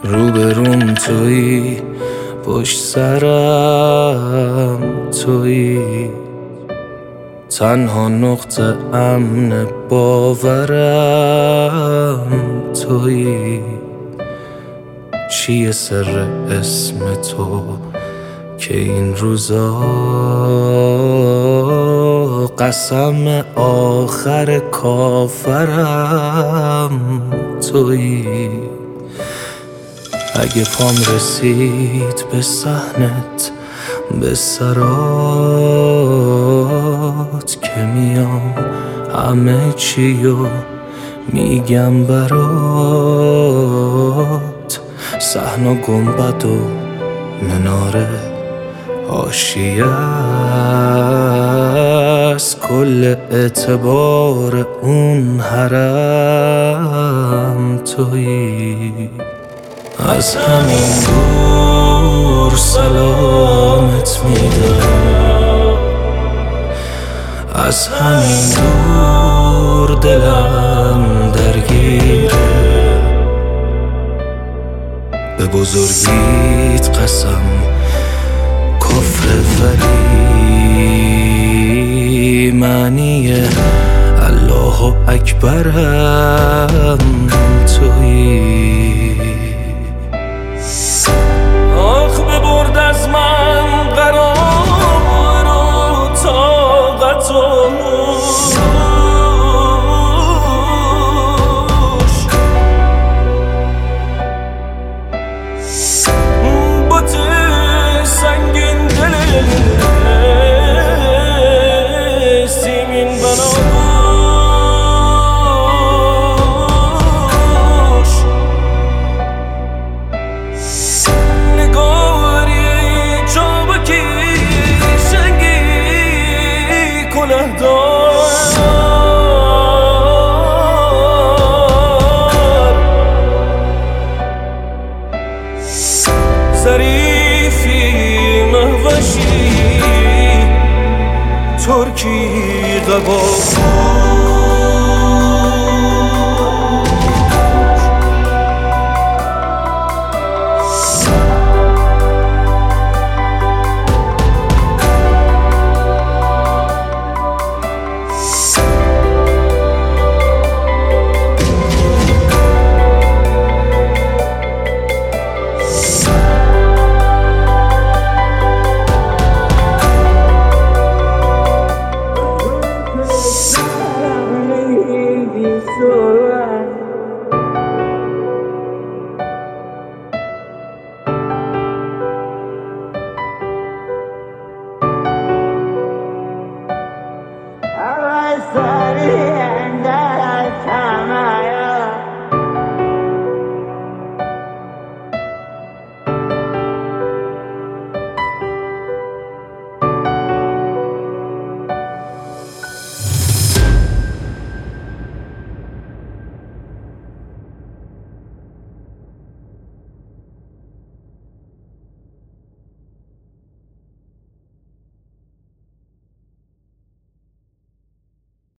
روبروم تویی، پشت سرم تویی، تنها نقطه امن باورم تویی. چیه سر اسم تو که این روزا قسم آخر کافرم تویی؟ اگه پام رسید به صحنت، به سرات که میام همه چیو میگم برات. صحن گنبد و مناره حاشیه است، کل اعتبار اون حرم تویی. از همین دور سلامت میدم، از همین دور دلم درگیره. به بزرگیت قسم کفر ولی معنی الله اکبرم تویی. آخ ببرد از من قرار و طاقت و بوت سنگین دل سیمین بناش. نگاری چابکی شنگی کله دار، ظریفی مهوشی ترکی قبا.